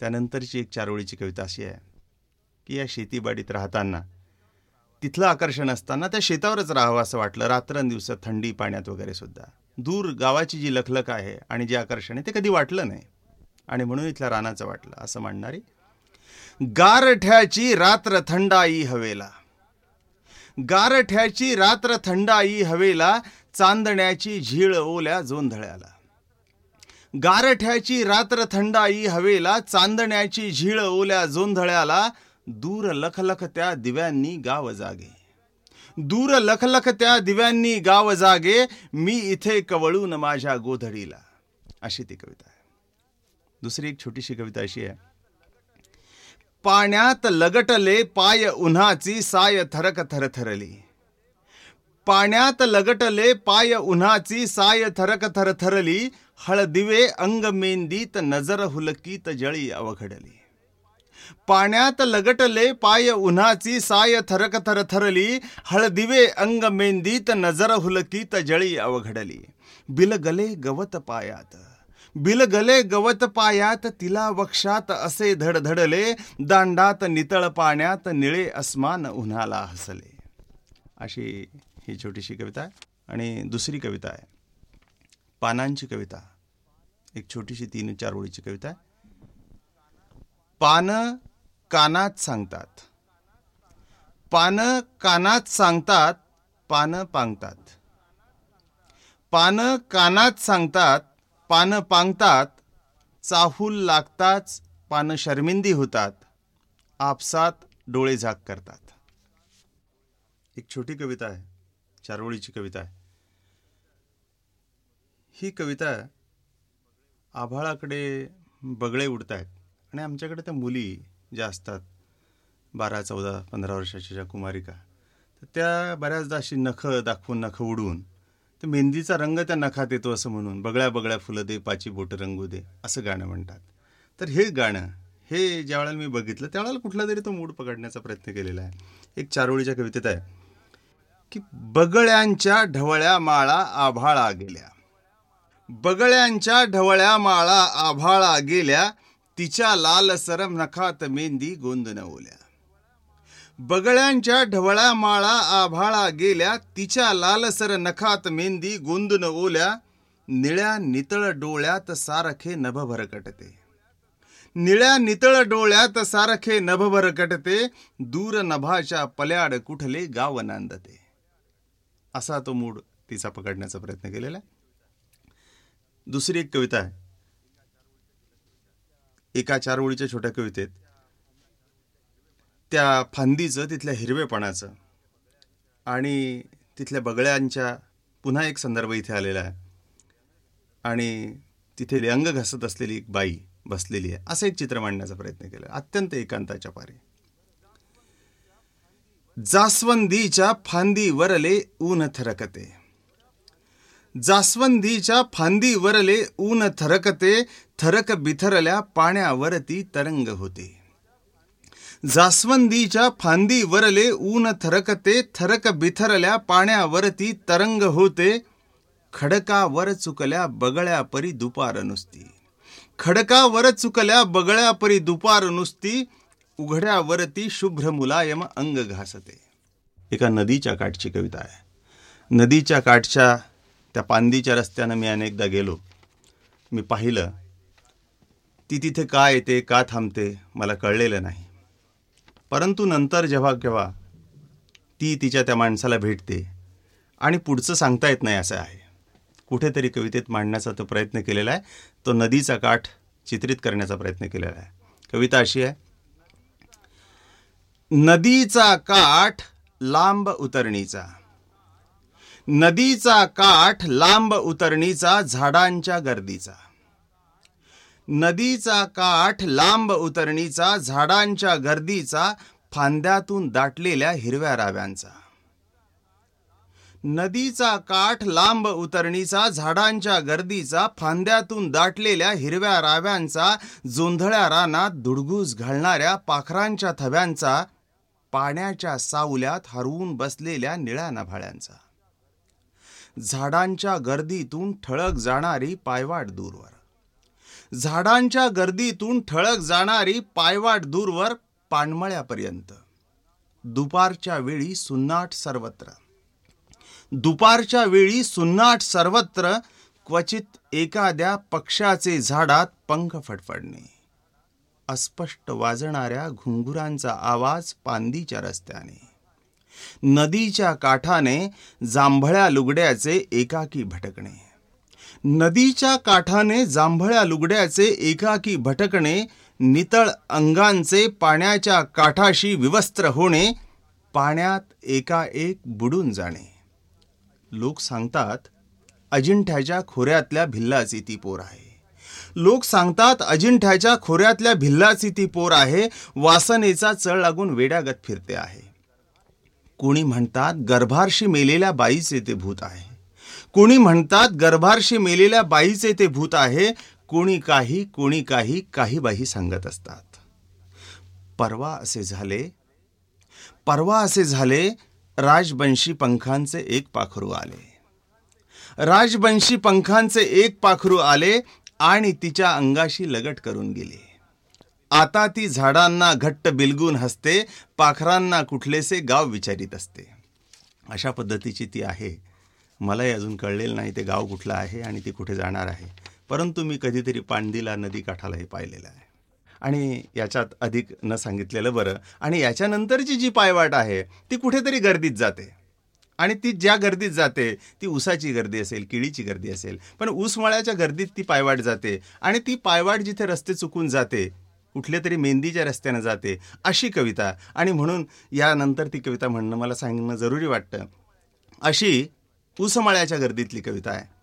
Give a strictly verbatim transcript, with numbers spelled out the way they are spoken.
त्यानंतरची एक चार ओळीची कविता अशी आहे की या शेतीबाडीत राहताना तिथलं आकर्षण असताना त्या शेतावरच राहावं असं वाटलं, रात्रंदिवस थंडी पाण्यात वगैरे सुद्धा. दूर गावाची जी लखलख आहे आणि जे आकर्षण आहे ते कधी वाटलं नाही आणि म्हणून इथल्या रानाचं वाटलं असं म्हणणारी. गारठ्याची रात्र थंडाई हवेला, गारठ्याची रात्र थंडाई हवेला, चांदण्याची झीळ ओल्या जोंधळ्याला. गारठ्याची रात्र थंडाई हवेला, चांदण्याची झीळ ओल्या जोंधळ्याला, दूर लखलख त्या दिव्यांनी गाव जागे, दूर लखलख त्या दिव्यांनी गाव जागे, मी इथे कवळून माझ्या गोधडीला. अशी ती कविता आहे. दुसरी एक छोटीशी कविता अशी आहे. पाण्यात लगटले पाय उन्हाची, साय थरक थरथरली. पाण्यात लगटले पाय उन्हाची, साय थरक थरथरली, हळदिवे अंग मेंदीत, नजर हुलकीत जळी अवघडली. पाण्यात लगटले पाय उन्हाची, साय थरक थरथरली, हळदिवे अंग मेंदीत, नजर हुलकीत जळी अवघडली. बिलगले गवत पायात, बिलगले गवत पायात, तिला वक्षात असे धडधडले, दांडात नितळ पाण्यात, निळे अस्मान उन्हाला हसले. अशी ही छोटीशी कविता आहे. आणि दुसरी कविता आहे पानांची कविता, एक छोटीशी तीन चार ओळीची कविता आहे. पान कानात सांगतात, पान कानात सांगतात, पान पांगतात. पान कानात सांगतात, पान पांगतात, चाहूल लागताच पान शर्मिंदी होतात, आपसात डोळे झाक करतात. एक छोटी कविता आहे, चार ओळीची कविता आहे. ही कविता आभाळाकडे बगळे उडत आहेत आणि आमच्याकडे त्या मुली ज्या असतात बारा चौदा पंधरा वर्षाच्या ज्या कुमारिका, तर त्या बऱ्याचदा अशी नखं दाखवून नखं उडवून तर मेहंदीचा रंग त्या नखात येतो असं म्हणून बगळ्या बगळ्या फुलं दे, पाची बोट रंगू दे, असं गाणं म्हणतात. तर हे गाणं हे ज्या वेळेला मी बघितलं त्यावेळेला कुठला तरी तो मूड पकडण्याचा प्रयत्न केलेला आहे. एक चार ओळीच्या कवितेत आहे की बगळ्यांच्या ढवळ्या माळा आभाळा गेल्या, बगळ्यांच्या ढवळ्या माळा आभाळा गेल्या, तिच्या लाल सरम नखात मेंदी गोंदन ओल्या. बगळ्यांच्या ढवळ्या माळा आभाळा गेल्या, तिच्या लालसर नखात मेंदी गोंदन ओल्या, निळ्या नितळ डोळ्यात सारखे नभ भरकटते, निळ्या नितळ डोळ्यात सारखे नभ भरकटते, दूर नभाच्या पल्याड कुठले गाव नांदते. असा तो मूड तिचा पकडण्याचा प्रयत्न केलेला आहे. दुसरी एक कविता आहे, एका चार ओळीच्या छोट्या कवितेत त्या फांदीचं, तिथल्या हिरवेपणाचं आणि तिथल्या बगळ्यांच्या पुन्हा एक संदर्भ इथे आलेला आहे आणि तिथे अंग घासत असलेली एक बाई बसलेली आहे, असं एक चित्र मांडण्याचा प्रयत्न केला, अत्यंत एकांताच्या पारी. जास्वंदीच्या फांदी वरले ऊन थरकते, जास्वंदीच्या फांदी वरले ऊन थरकते, थरक बिथरल्या पाण्यावरती तरंग होते. जास्वंदीच्या फांदी वरले ऊन थरकते, थरक बिथरल्या पाण्यावरती तरंग होते, खडकावर चुकल्या बगळ्या परी दुपार नुसती, खडकावर चुकल्या बगळ्या परी दुपार नुसती, उघड्यावरती शुभ्र मुलायम अंग घासते. एका नदीच्या काठची कविता आहे. नदीच्या काठच्या त्या पांदीच्या रस्त्यानं मी अनेकदा गेलो, मी पाहिलं ती तिथे का येते का थांबते मला कळलेलं नाही, परंतु नंतर जेव्हा केव्हा ती तिच्या त्या माणसाला भेटते आणि पुढचं सांगता येत नाही असं आहे. कुठेतरी कवितेत मांडण्याचा तो प्रयत्न केलेला आहे, तो नदीचा काठ चित्रित करण्याचा प्रयत्न केलेला आहे. कविता अशी आहे. नदीचा काठ लांब उतरणीचा, नदीचा काठ लांब उतरणीचा, झाडांच्या गर्दीचा, नदीचा काठ लांब उतरणीचा, झाडांच्या गर्दीचा, फांद्यातून दाटलेल्या हिरव्या राव्यांचा. नदीचा काठ लांब उतरणीचा, झाडांच्या गर्दीचा, फांद्यातून दाटलेल्या हिरव्या राव्यांचा, जोंधळ्या रानात धुडगूस घालणाऱ्या पाखरांच्या थव्यांचा, पाण्याच्या सावल्यात हरवून बसलेल्या निळ्या नभाळ्यांचा. झाडांच्या गर्दीतून ठळक जाणारी पायवाट दूरवर, झाडांच्या गर्दीतून ठळक जाणारी पायवाट दूरवर पानमळ्यापर्यंत. दुपारच्या वेळी सुन्नाट सर्वत्र. दुपारच्या वेळी सुन्नाट सर्वत्र. क्वचित एखाद्या पक्षाचे झाडात पंख फडफडणे. अस्पष्ट वाजणाऱ्या घुंगुरांचा आवाज पांदीच्या रस्त्याने. नदीच्या काठाने जांभळ्या लुगड्याचे एकाकी भटकणे. नदीच्या काठाने जांभळ्या लुगड्याचे एकाकी भटकणे. नितळ अंगांचे पाण्याच्या काठाशी विवस्त्र होणे. पाण्यात एकाएक बुडून जाणे. लोक सांगतात अजिंठ्याच्या खोऱ्यातल्या भिल्लाची ती पोर आहे. लोक सांगतात अजिंठ्याच्या खोऱ्यातल्या भिल्लाची ती पोर आहे. वासनेचा चळ लागून वेड्यागत फिरते आहे. कोणी म्हणतात गर्भारशी मेलेल्या बाईचे ते भूत आहे. कोणी म्हणतात गर्भारशी मेलेल्या बाईचे ते भूत आहे. कोणी काही कोणी काही काही बाई सांगत असतात. परवा असे झाले परवा असे झाले राजबंशी पंखांचे एक पाखरू आले. राजबंशी पंखांचे एक पाखरू आले आणि तिच्या अंगाशी लगट करून गेले. आता ती झाडांना घट्ट बिलगून हसते. पाखरांना कुठलेसे गाव विचारित असते. अशा पद्धतीची ती आहे. मलाही अजून कळलेलं नाही ते गाव कुठलं आहे आणि ती कुठे जाणार आहे. परंतु मी कधीतरी पांडीला नदी काठालाही पाहिलेलं आहे. आणि याच्यात अधिक न सांगितलेलं बरं. आणि याच्यानंतरची जी पायवाट आहे ती कुठेतरी गर्दीत जाते. आणि ती ज्या गर्दीत जाते ती ऊसाची गर्दी असेल, केळीची गर्दी असेल, पण ऊसमळ्याच्या गर्दीत ती पायवाट जाते. आणि ती पायवाट जिथे रस्ते चुकून जाते कुठल्या तरी मेंदीच्या रस्त्यानं जाते अशी कविता. आणि म्हणून यानंतर ती कविता म्हणणं मला सांगणं जरुरी वाटतं. अशी ऊसमळ्याच्या गर्दीतली कविता आहे.